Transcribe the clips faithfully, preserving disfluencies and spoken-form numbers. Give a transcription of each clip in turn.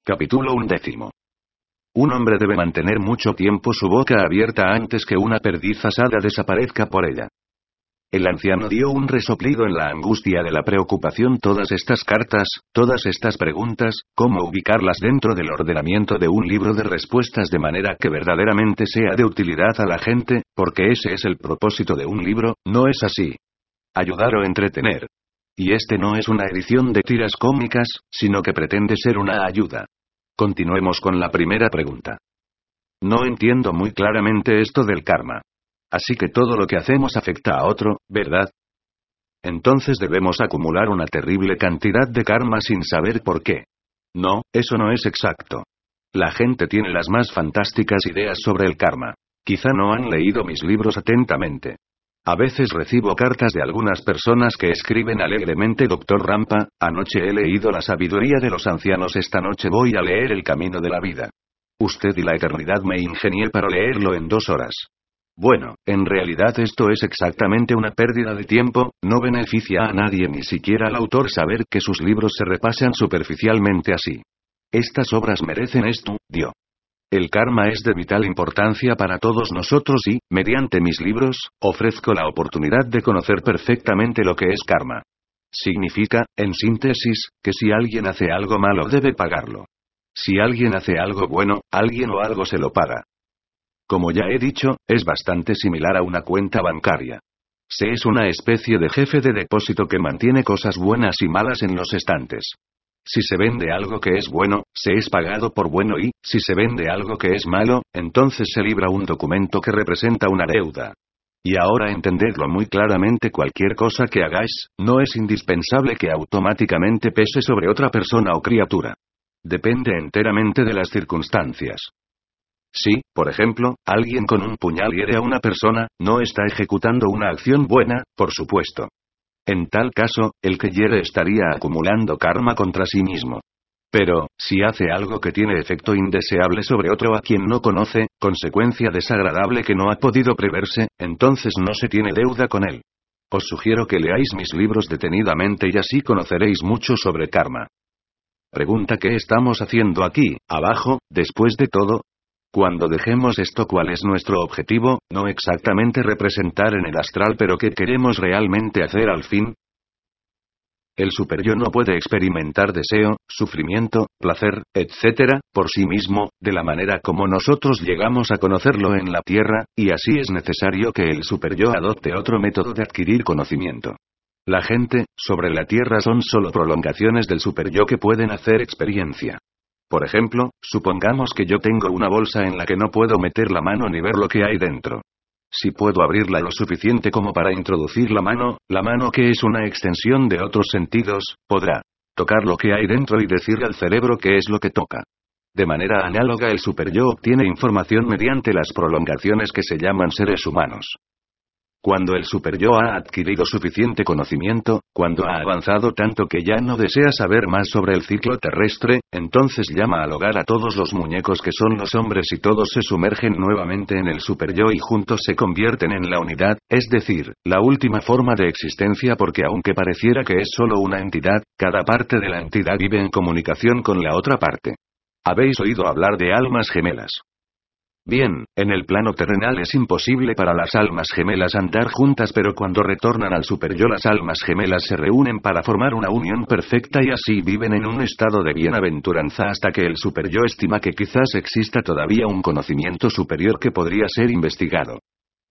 Capítulo undécimo. Un hombre debe mantener mucho tiempo su boca abierta antes que una perdiz asada desaparezca por ella. El anciano dio un resoplido en la angustia de la preocupación. Todas estas cartas, todas estas preguntas, ¿cómo ubicarlas dentro del ordenamiento de un libro de respuestas de manera que verdaderamente sea de utilidad a la gente? Porque ese es el propósito de un libro, ¿no es así? Ayudar o entretener. Y este no es una edición de tiras cómicas, sino que pretende ser una ayuda. Continuemos con la primera pregunta. No entiendo muy claramente esto del karma. Así que todo lo que hacemos afecta a otro, ¿verdad? Entonces debemos acumular una terrible cantidad de karma sin saber por qué. No, eso no es exacto. La gente tiene las más fantásticas ideas sobre el karma. Quizá no han leído mis libros atentamente. A veces recibo cartas de algunas personas que escriben alegremente: Doctor Rampa, anoche he leído La sabiduría de los ancianos, esta noche voy a leer El camino de la vida. Usted y la eternidad me ingenié para leerlo en dos horas. Bueno, en realidad esto es exactamente una pérdida de tiempo, no beneficia a nadie, ni siquiera al autor, saber que sus libros se repasan superficialmente así. Estas obras merecen estudio. El karma es de vital importancia para todos nosotros y, mediante mis libros, ofrezco la oportunidad de conocer perfectamente lo que es karma. Significa, en síntesis, que si alguien hace algo malo debe pagarlo. Si alguien hace algo bueno, alguien o algo se lo paga. Como ya he dicho, es bastante similar a una cuenta bancaria. Se es una especie de jefe de depósito que mantiene cosas buenas y malas en los estantes. Si se vende algo que es bueno, se es pagado por bueno, y, si se vende algo que es malo, entonces se libra un documento que representa una deuda. Y ahora entendedlo muy claramente: cualquier cosa que hagáis, no es indispensable que automáticamente pese sobre otra persona o criatura. Depende enteramente de las circunstancias. Si, por ejemplo, alguien con un puñal hiere a una persona, no está ejecutando una acción buena, por supuesto. En tal caso, el que hiere estaría acumulando karma contra sí mismo. Pero, si hace algo que tiene efecto indeseable sobre otro a quien no conoce, consecuencia desagradable que no ha podido preverse, entonces no se tiene deuda con él. Os sugiero que leáis mis libros detenidamente y así conoceréis mucho sobre karma. Pregunta: ¿qué estamos haciendo aquí, abajo, después de todo? Cuando dejemos esto, ¿cuál es nuestro objetivo? No exactamente representar en el astral, pero ¿qué queremos realmente hacer al fin? El superyo no puede experimentar deseo, sufrimiento, placer, etcétera, por sí mismo, de la manera como nosotros llegamos a conocerlo en la Tierra, y así es necesario que el superyo adopte otro método de adquirir conocimiento. La gente, sobre la Tierra, son solo prolongaciones del superyo que pueden hacer experiencia. Por ejemplo, supongamos que yo tengo una bolsa en la que no puedo meter la mano ni ver lo que hay dentro. Si puedo abrirla lo suficiente como para introducir la mano, la mano, que es una extensión de otros sentidos, podrá tocar lo que hay dentro y decir al cerebro qué es lo que toca. De manera análoga, el superyo obtiene información mediante las prolongaciones que se llaman seres humanos. Cuando el superyo ha adquirido suficiente conocimiento, cuando ha avanzado tanto que ya no desea saber más sobre el ciclo terrestre, entonces llama al hogar a todos los muñecos que son los hombres y todos se sumergen nuevamente en el superyo y juntos se convierten en la unidad, es decir, la última forma de existencia, porque aunque pareciera que es solo una entidad, cada parte de la entidad vive en comunicación con la otra parte. ¿Habéis oído hablar de almas gemelas? Bien, en el plano terrenal es imposible para las almas gemelas andar juntas, pero cuando retornan al superyo las almas gemelas se reúnen para formar una unión perfecta y así viven en un estado de bienaventuranza hasta que el superyo estima que quizás exista todavía un conocimiento superior que podría ser investigado.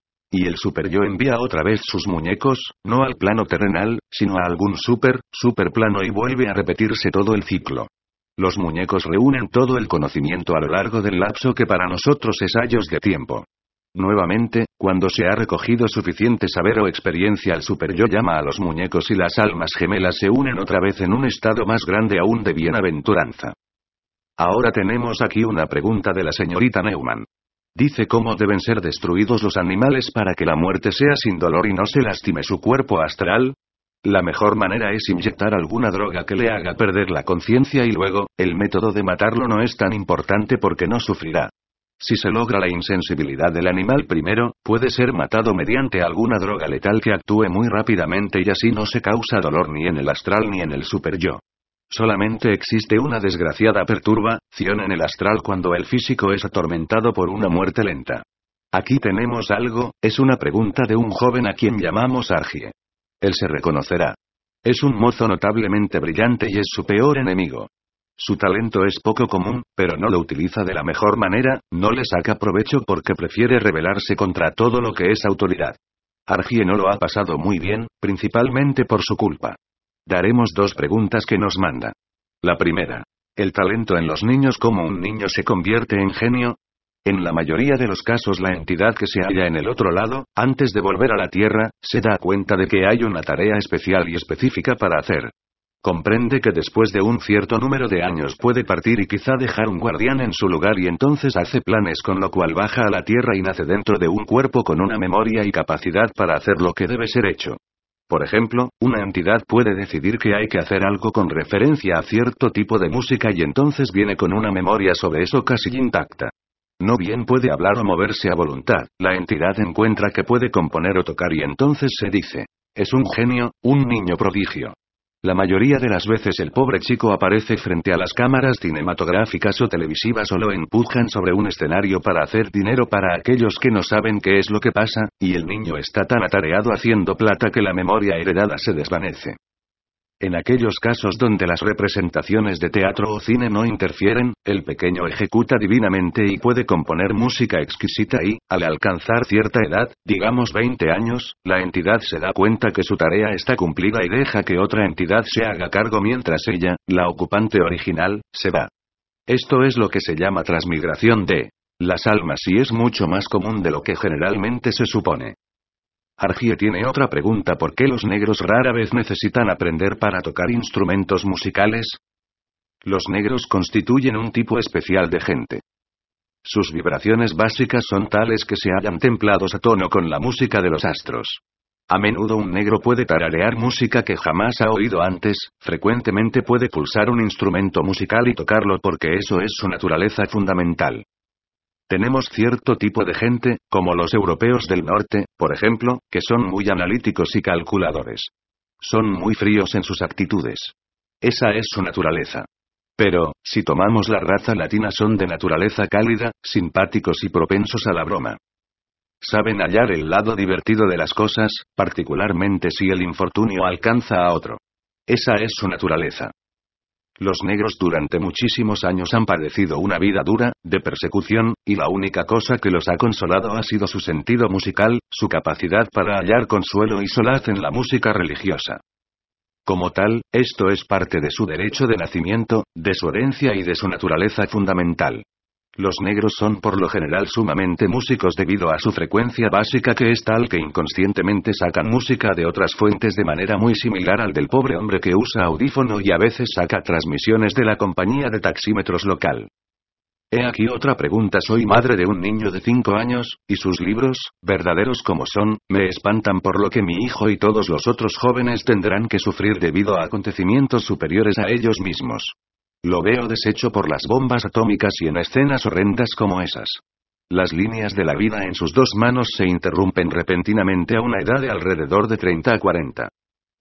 Y el superyo envía otra vez sus muñecos, no al plano terrenal, sino a algún super, superplano y vuelve a repetirse todo el ciclo. Los muñecos reúnen todo el conocimiento a lo largo del lapso que para nosotros es años de tiempo. Nuevamente, cuando se ha recogido suficiente saber o experiencia, el superyo llama a los muñecos y las almas gemelas se unen otra vez en un estado más grande aún de bienaventuranza. Ahora tenemos aquí una pregunta de la señorita Neumann. Dice: ¿cómo deben ser destruidos los animales para que la muerte sea sin dolor y no se lastime su cuerpo astral? La mejor manera es inyectar alguna droga que le haga perder la conciencia y luego, el método de matarlo no es tan importante porque no sufrirá. Si se logra la insensibilidad del animal primero, puede ser matado mediante alguna droga letal que actúe muy rápidamente y así no se causa dolor ni en el astral ni en el superyo. Solamente existe una desgraciada perturbación en el astral cuando el físico es atormentado por una muerte lenta. Aquí tenemos algo, es una pregunta de un joven a quien llamamos Argie. Él se reconocerá. Es un mozo notablemente brillante y es su peor enemigo. Su talento es poco común, pero no lo utiliza de la mejor manera, no le saca provecho porque prefiere rebelarse contra todo lo que es autoridad. Argie no lo ha pasado muy bien, principalmente por su culpa. Daremos dos preguntas que nos manda. La primera. ¿El talento en los niños cómo un niño se convierte en genio? En la mayoría de los casos la entidad que se halla en el otro lado, antes de volver a la Tierra, se da cuenta de que hay una tarea especial y específica para hacer. Comprende que después de un cierto número de años puede partir y quizá dejar un guardián en su lugar y entonces hace planes con lo cual baja a la Tierra y nace dentro de un cuerpo con una memoria y capacidad para hacer lo que debe ser hecho. Por ejemplo, una entidad puede decidir que hay que hacer algo con referencia a cierto tipo de música y entonces viene con una memoria sobre eso casi intacta. No bien puede hablar o moverse a voluntad, la entidad encuentra que puede componer o tocar y entonces se dice, es un genio, un niño prodigio. La mayoría de las veces el pobre chico aparece frente a las cámaras cinematográficas o televisivas o lo empujan sobre un escenario para hacer dinero para aquellos que no saben qué es lo que pasa, y el niño está tan atareado haciendo plata que la memoria heredada se desvanece. En aquellos casos donde las representaciones de teatro o cine no interfieren, el pequeño ejecuta divinamente y puede componer música exquisita y, al alcanzar cierta edad, digamos veinte años, la entidad se da cuenta que su tarea está cumplida y deja que otra entidad se haga cargo mientras ella, la ocupante original, se va. Esto es lo que se llama transmigración de las almas y es mucho más común de lo que generalmente se supone. Argie tiene otra pregunta: ¿por qué los negros rara vez necesitan aprender para tocar instrumentos musicales? Los negros constituyen un tipo especial de gente. Sus vibraciones básicas son tales que se hallan templados a tono con la música de los astros. A menudo un negro puede tararear música que jamás ha oído antes, frecuentemente puede pulsar un instrumento musical y tocarlo porque eso es su naturaleza fundamental. Tenemos cierto tipo de gente, como los europeos del norte, por ejemplo, que son muy analíticos y calculadores. Son muy fríos en sus actitudes. Esa es su naturaleza. Pero, si tomamos la raza latina, son de naturaleza cálida, simpáticos y propensos a la broma. Saben hallar el lado divertido de las cosas, particularmente si el infortunio alcanza a otro. Esa es su naturaleza. Los negros durante muchísimos años han padecido una vida dura, de persecución, y la única cosa que los ha consolado ha sido su sentido musical, su capacidad para hallar consuelo y solaz en la música religiosa. Como tal, esto es parte de su derecho de nacimiento, de su herencia y de su naturaleza fundamental. Los negros son por lo general sumamente músicos debido a su frecuencia básica que es tal que inconscientemente sacan música de otras fuentes de manera muy similar al del pobre hombre que usa audífono y a veces saca transmisiones de la compañía de taxímetros local. He aquí otra pregunta: soy madre de un niño de cinco años, y sus libros, verdaderos como son, me espantan por lo que mi hijo y todos los otros jóvenes tendrán que sufrir debido a acontecimientos superiores a ellos mismos. Lo veo deshecho por las bombas atómicas y en escenas horrendas como esas. Las líneas de la vida en sus dos manos se interrumpen repentinamente a una edad de alrededor de treinta a cuarenta.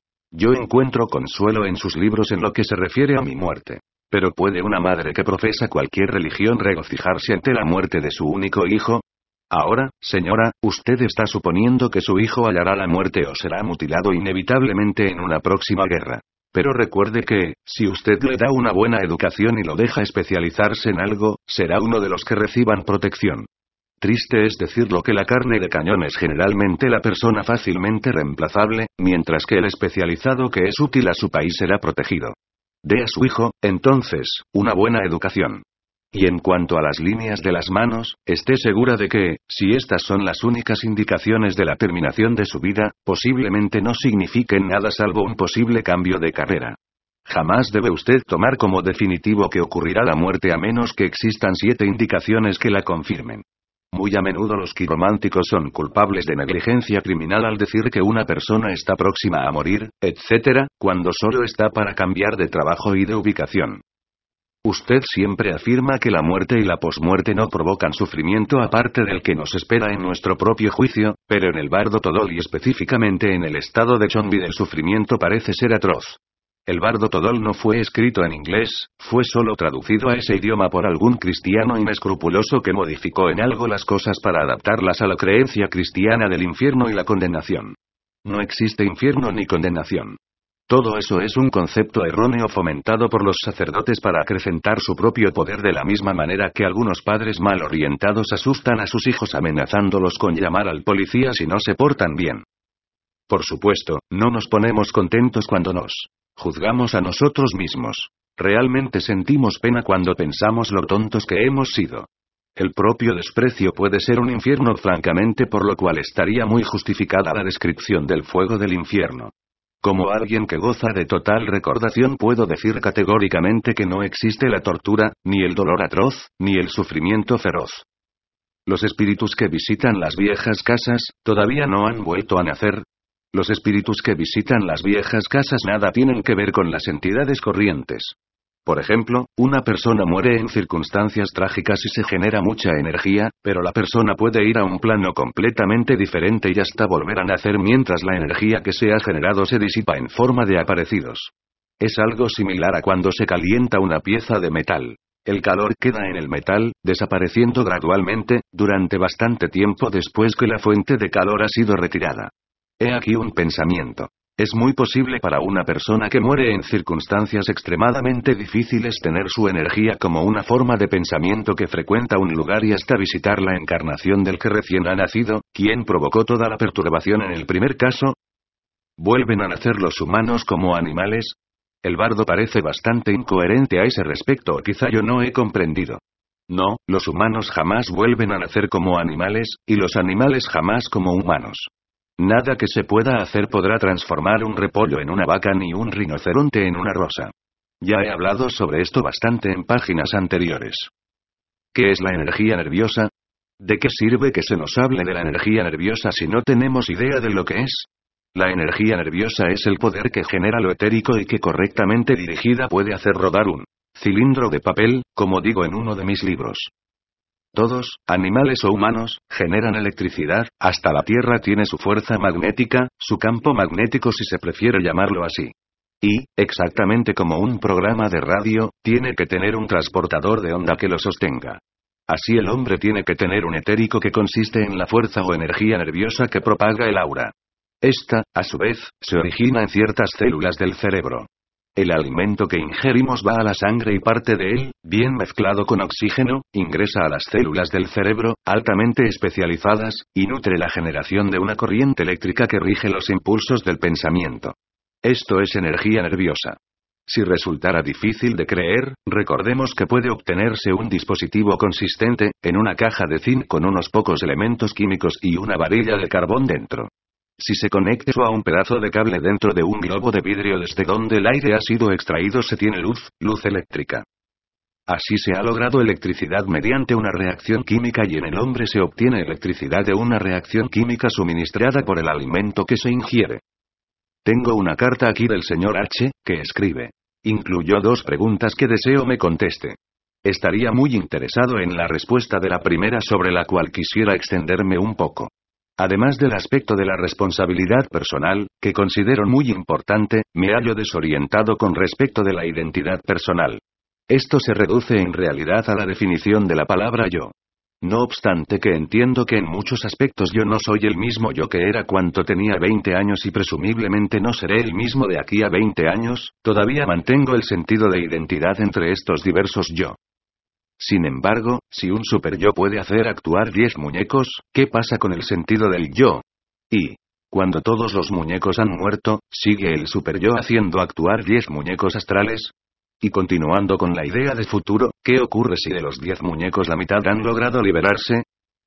Yo encuentro consuelo en sus libros en lo que se refiere a mi muerte. Pero ¿puede una madre que profesa cualquier religión regocijarse ante la muerte de su único hijo? Ahora, señora, usted está suponiendo que su hijo hallará la muerte o será mutilado inevitablemente en una próxima guerra. Pero recuerde que, si usted le da una buena educación y lo deja especializarse en algo, será uno de los que reciban protección. Triste es decirlo que la carne de cañón es generalmente la persona fácilmente reemplazable, mientras que el especializado que es útil a su país será protegido. Dé a su hijo, entonces, una buena educación. Y en cuanto a las líneas de las manos, esté segura de que, si estas son las únicas indicaciones de la terminación de su vida, posiblemente no signifiquen nada salvo un posible cambio de carrera. Jamás debe usted tomar como definitivo que ocurrirá la muerte a menos que existan siete indicaciones que la confirmen. Muy a menudo los quirománticos son culpables de negligencia criminal al decir que una persona está próxima a morir, etcétera, cuando solo está para cambiar de trabajo y de ubicación. Usted siempre afirma que la muerte y la posmuerte no provocan sufrimiento aparte del que nos espera en nuestro propio juicio, pero en el bardo Todol y específicamente en el estado de Chonbid el sufrimiento parece ser atroz. El bardo Todol no fue escrito en inglés, fue solo traducido a ese idioma por algún cristiano inescrupuloso que modificó en algo las cosas para adaptarlas a la creencia cristiana del infierno y la condenación. No existe infierno ni condenación. Todo eso es un concepto erróneo fomentado por los sacerdotes para acrecentar su propio poder, de la misma manera que algunos padres mal orientados asustan a sus hijos amenazándolos con llamar al policía si no se portan bien. Por supuesto, no nos ponemos contentos cuando nos juzgamos a nosotros mismos. Realmente sentimos pena cuando pensamos lo tontos que hemos sido. El propio desprecio puede ser un infierno francamente, por lo cual estaría muy justificada la descripción del fuego del infierno. Como alguien que goza de total recordación puedo decir categóricamente que no existe la tortura, ni el dolor atroz, ni el sufrimiento feroz. Los espíritus que visitan las viejas casas, todavía no han vuelto a nacer. Los espíritus que visitan las viejas casas nada tienen que ver con las entidades corrientes. Por ejemplo, una persona muere en circunstancias trágicas y se genera mucha energía, pero la persona puede ir a un plano completamente diferente y hasta volver a nacer mientras la energía que se ha generado se disipa en forma de aparecidos. Es algo similar a cuando se calienta una pieza de metal. El calor queda en el metal, desapareciendo gradualmente, durante bastante tiempo después que la fuente de calor ha sido retirada. He aquí un pensamiento. Es muy posible para una persona que muere en circunstancias extremadamente difíciles tener su energía como una forma de pensamiento que frecuenta un lugar y hasta visitar la encarnación del que recién ha nacido, quien provocó toda la perturbación en el primer caso. ¿Vuelven a nacer los humanos como animales? El bardo parece bastante incoherente a ese respecto, o quizá yo no he comprendido. No, los humanos jamás vuelven a nacer como animales, y los animales jamás como humanos. Nada que se pueda hacer podrá transformar un repollo en una vaca ni un rinoceronte en una rosa. Ya he hablado sobre esto bastante en páginas anteriores. ¿Qué es la energía nerviosa? ¿De qué sirve que se nos hable de la energía nerviosa si no tenemos idea de lo que es? La energía nerviosa es el poder que genera lo etérico y que correctamente dirigida puede hacer rodar un cilindro de papel, como digo en uno de mis libros. Todos, animales o humanos, generan electricidad, hasta la Tierra tiene su fuerza magnética, su campo magnético si se prefiere llamarlo así. Y, exactamente como un programa de radio, tiene que tener un transportador de onda que lo sostenga. Así el hombre tiene que tener un etérico que consiste en la fuerza o energía nerviosa que propaga el aura. Esta, a su vez, se origina en ciertas células del cerebro. El alimento que ingerimos va a la sangre y parte de él, bien mezclado con oxígeno, ingresa a las células del cerebro, altamente especializadas, y nutre la generación de una corriente eléctrica que rige los impulsos del pensamiento. Esto es energía nerviosa. Si resultara difícil de creer, recordemos que puede obtenerse un dispositivo consistente, en una caja de zinc con unos pocos elementos químicos y una varilla de carbón dentro. Si se conecta eso a un pedazo de cable dentro de un globo de vidrio desde donde el aire ha sido extraído, se tiene luz, luz eléctrica. Así se ha logrado electricidad mediante una reacción química y en el hombre se obtiene electricidad de una reacción química suministrada por el alimento que se ingiere. Tengo una carta aquí del señor H, que escribe. Incluyó dos preguntas que deseo me conteste. Estaría muy interesado en la respuesta de la primera, sobre la cual quisiera extenderme un poco. Además del aspecto de la responsabilidad personal, que considero muy importante, me hallo desorientado con respecto de la identidad personal. Esto se reduce en realidad a la definición de la palabra yo. No obstante que entiendo que en muchos aspectos yo no soy el mismo yo que era cuando tenía veinte años y presumiblemente no seré el mismo de aquí a veinte años, todavía mantengo el sentido de identidad entre estos diversos yo. Sin embargo, si un superyo puede hacer actuar diez muñecos, ¿qué pasa con el sentido del yo? Y, cuando todos los muñecos han muerto, ¿sigue el superyo haciendo actuar diez muñecos astrales? Y continuando con la idea de futuro, ¿qué ocurre si de los diez muñecos la mitad han logrado liberarse?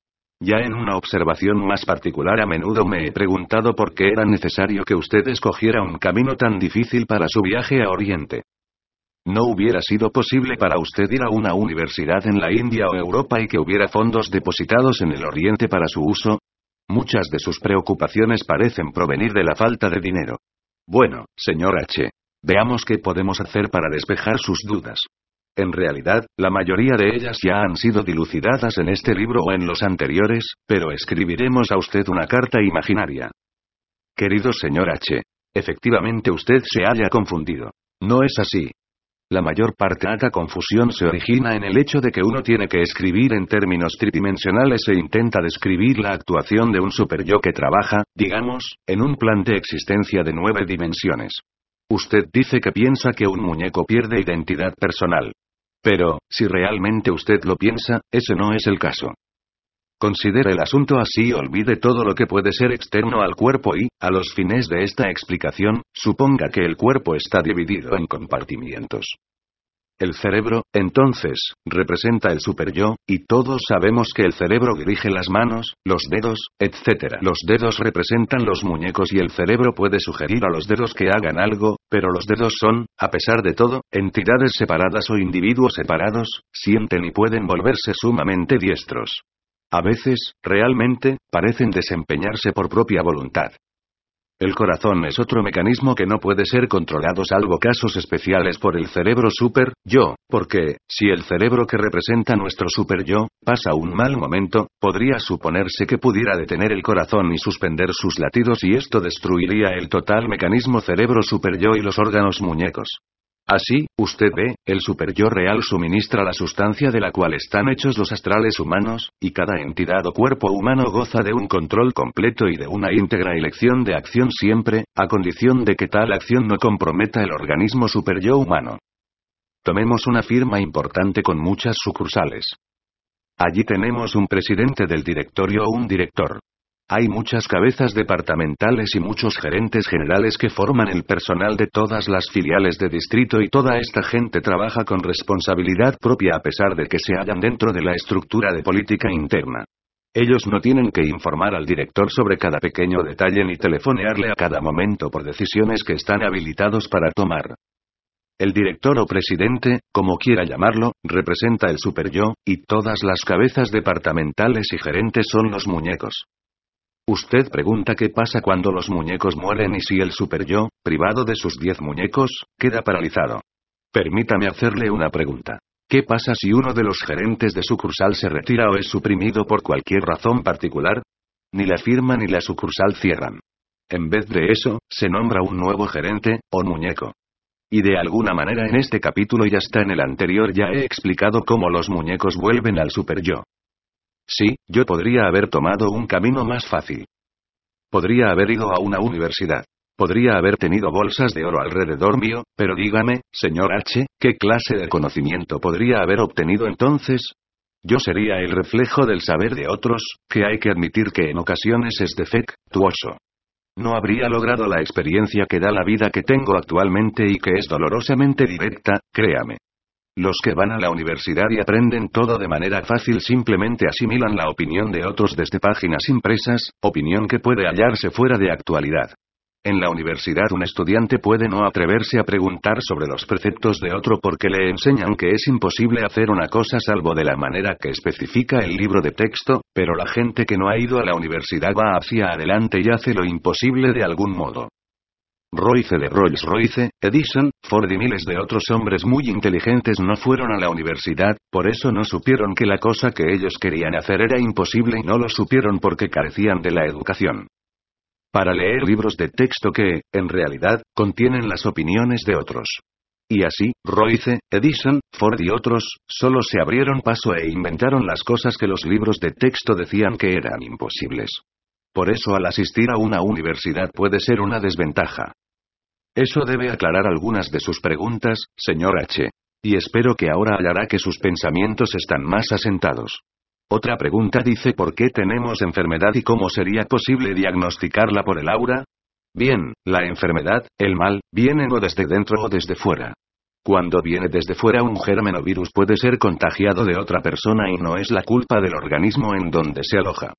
Ya en una observación más particular, a menudo me he preguntado por qué era necesario que usted escogiera un camino tan difícil para su viaje a Oriente. ¿No hubiera sido posible para usted ir a una universidad en la India o Europa y que hubiera fondos depositados en el Oriente para su uso? Muchas de sus preocupaciones parecen provenir de la falta de dinero. Bueno, señor H. Veamos qué podemos hacer para despejar sus dudas. En realidad, la mayoría de ellas ya han sido dilucidadas en este libro o en los anteriores, pero escribiremos a usted una carta imaginaria. Querido señor H. Efectivamente usted se haya confundido. No es así. La mayor parte de esta confusión se origina en el hecho de que uno tiene que escribir en términos tridimensionales e intenta describir la actuación de un superyo que trabaja, digamos, en un plan de existencia de nueve dimensiones. Usted dice que piensa que un muñeco pierde identidad personal. Pero, si realmente usted lo piensa, ese no es el caso. Considere el asunto así y olvide todo lo que puede ser externo al cuerpo y, a los fines de esta explicación, suponga que el cuerpo está dividido en compartimientos. El cerebro, entonces, representa el superyo, y todos sabemos que el cerebro dirige las manos, los dedos, etcétera. Los dedos representan los muñecos y el cerebro puede sugerir a los dedos que hagan algo, pero los dedos son, a pesar de todo, entidades separadas o individuos separados, sienten y pueden volverse sumamente diestros. A veces, realmente, parecen desempeñarse por propia voluntad. El corazón es otro mecanismo que no puede ser controlado salvo casos especiales por el cerebro super yo, porque, si el cerebro que representa nuestro super yo, pasa un mal momento, podría suponerse que pudiera detener el corazón y suspender sus latidos y esto destruiría el total mecanismo cerebro super yo y los órganos muñecos. Así, usted ve, el superyo real suministra la sustancia de la cual están hechos los astrales humanos, y cada entidad o cuerpo humano goza de un control completo y de una íntegra elección de acción siempre, a condición de que tal acción no comprometa el organismo superyo humano. Tomemos una firma importante con muchas sucursales. Allí tenemos un presidente del directorio o un director. Hay muchas cabezas departamentales y muchos gerentes generales que forman el personal de todas las filiales de distrito y toda esta gente trabaja con responsabilidad propia a pesar de que se hallan dentro de la estructura de política interna. Ellos no tienen que informar al director sobre cada pequeño detalle ni telefonearle a cada momento por decisiones que están habilitados para tomar. El director o presidente, como quiera llamarlo, representa el superyo, y todas las cabezas departamentales y gerentes son los muñecos. Usted pregunta qué pasa cuando los muñecos mueren y si el superyo, privado de sus diez muñecos, queda paralizado. Permítame hacerle una pregunta. ¿Qué pasa si uno de los gerentes de sucursal se retira o es suprimido por cualquier razón particular? Ni la firma ni la sucursal cierran. En vez de eso, se nombra un nuevo gerente, o muñeco. Y de alguna manera en este capítulo y hasta en el anterior ya he explicado cómo los muñecos vuelven al superyo. Sí, yo podría haber tomado un camino más fácil. Podría haber ido a una universidad. Podría haber tenido bolsas de oro alrededor mío, pero dígame, señor H, ¿qué clase de conocimiento podría haber obtenido entonces? Yo sería el reflejo del saber de otros, que hay que admitir que en ocasiones es defectuoso. No habría logrado la experiencia que da la vida que tengo actualmente y que es dolorosamente directa, créame. Los que van a la universidad y aprenden todo de manera fácil simplemente asimilan la opinión de otros desde páginas impresas, opinión que puede hallarse fuera de actualidad. En la universidad un estudiante puede no atreverse a preguntar sobre los preceptos de otro porque le enseñan que es imposible hacer una cosa salvo de la manera que especifica el libro de texto, pero la gente que no ha ido a la universidad va hacia adelante y hace lo imposible de algún modo. Royce de Rolls-Royce, Edison, Ford y miles de otros hombres muy inteligentes no fueron a la universidad, por eso no supieron que la cosa que ellos querían hacer era imposible y no lo supieron porque carecían de la educación para leer libros de texto que, en realidad, contienen las opiniones de otros. Y así, Royce, Edison, Ford y otros, solo se abrieron paso e inventaron las cosas que los libros de texto decían que eran imposibles. Por eso al asistir a una universidad puede ser una desventaja. Eso debe aclarar algunas de sus preguntas, señor H. Y espero que ahora hallará que sus pensamientos están más asentados. Otra pregunta dice ¿por qué tenemos enfermedad y cómo sería posible diagnosticarla por el aura? Bien, la enfermedad, el mal, vienen o desde dentro o desde fuera. Cuando viene desde fuera un germen o virus puede ser contagiado de otra persona y no es la culpa del organismo en donde se aloja.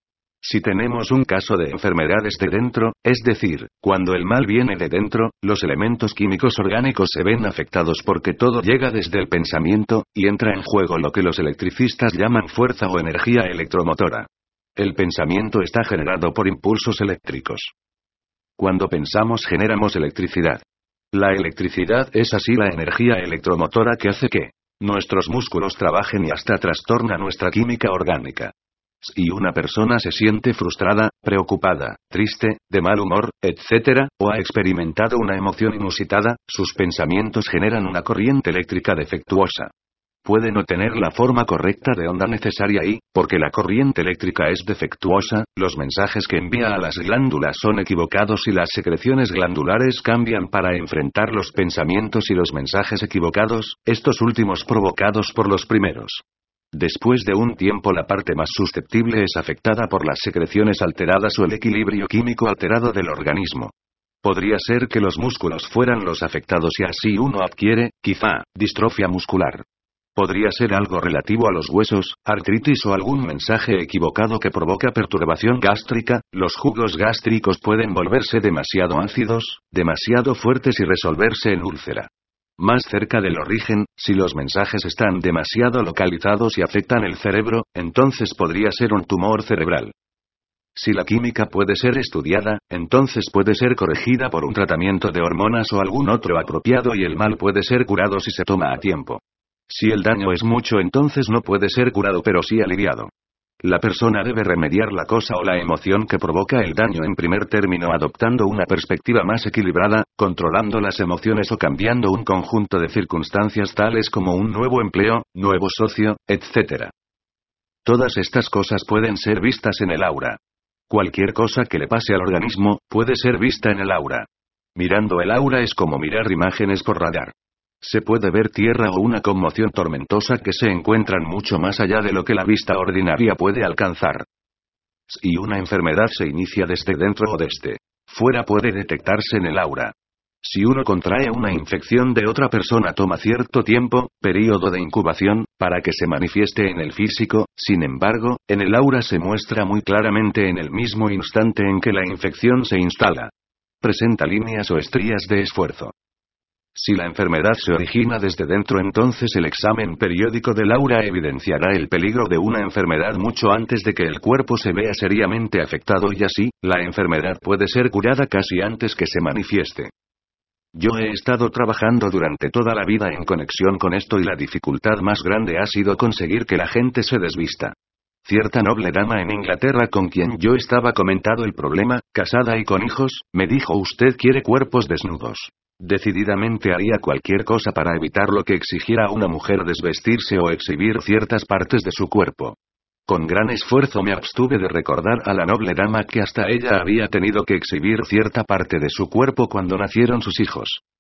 Si tenemos un caso de enfermedad desde dentro, es decir, cuando el mal viene de dentro, los elementos químicos orgánicos se ven afectados porque todo llega desde el pensamiento, y entra en juego lo que los electricistas llaman fuerza o energía electromotora. El pensamiento está generado por impulsos eléctricos. Cuando pensamos generamos electricidad. La electricidad es así la energía electromotora que hace que nuestros músculos trabajen y hasta trastorna nuestra química orgánica. Si una persona se siente frustrada, preocupada, triste, de mal humor, etcétera, o ha experimentado una emoción inusitada, sus pensamientos generan una corriente eléctrica defectuosa. Puede no tener la forma correcta de onda necesaria y, porque la corriente eléctrica es defectuosa, los mensajes que envía a las glándulas son equivocados y las secreciones glandulares cambian para enfrentar los pensamientos y los mensajes equivocados, estos últimos provocados por los primeros. Después de un tiempo la parte más susceptible es afectada por las secreciones alteradas o el equilibrio químico alterado del organismo. Podría ser que los músculos fueran los afectados y así uno adquiere, quizá, distrofia muscular. Podría ser algo relativo a los huesos, artritis o algún mensaje equivocado que provoca perturbación gástrica. Los jugos gástricos pueden volverse demasiado ácidos, demasiado fuertes y resolverse en úlcera. Más cerca del origen, si los mensajes están demasiado localizados y afectan el cerebro, entonces podría ser un tumor cerebral. Si la química puede ser estudiada, entonces puede ser corregida por un tratamiento de hormonas o algún otro apropiado y el mal puede ser curado si se toma a tiempo. Si el daño es mucho, entonces no puede ser curado pero sí aliviado. La persona debe remediar la cosa o la emoción que provoca el daño en primer término adoptando una perspectiva más equilibrada, controlando las emociones o cambiando un conjunto de circunstancias tales como un nuevo empleo, nuevo socio, etcétera. Todas estas cosas pueden ser vistas en el aura. Cualquier cosa que le pase al organismo, puede ser vista en el aura. Mirando el aura es como mirar imágenes por radar. Se puede ver tierra o una conmoción tormentosa que se encuentran mucho más allá de lo que la vista ordinaria puede alcanzar. Si una enfermedad se inicia desde dentro o desde fuera puede detectarse en el aura. Si uno contrae una infección de otra persona toma cierto tiempo, período de incubación, para que se manifieste en el físico, sin embargo, en el aura se muestra muy claramente en el mismo instante en que la infección se instala. Presenta líneas o estrías de esfuerzo. Si la enfermedad se origina desde dentro, entonces el examen periódico del aura evidenciará el peligro de una enfermedad mucho antes de que el cuerpo se vea seriamente afectado y así, la enfermedad puede ser curada casi antes que se manifieste. Yo he estado trabajando durante toda la vida en conexión con esto y la dificultad más grande ha sido conseguir que la gente se desvista. Cierta noble dama en Inglaterra con quien yo estaba comentado el problema, casada y con hijos, me dijo: usted quiere cuerpos desnudos. Decididamente haría cualquier cosa para evitar lo que exigiera a una mujer desvestirse o exhibir ciertas partes de su cuerpo. Con gran esfuerzo me abstuve de recordar a la noble dama que hasta ella había tenido que exhibir cierta parte de su cuerpo cuando nacieron sus hijos.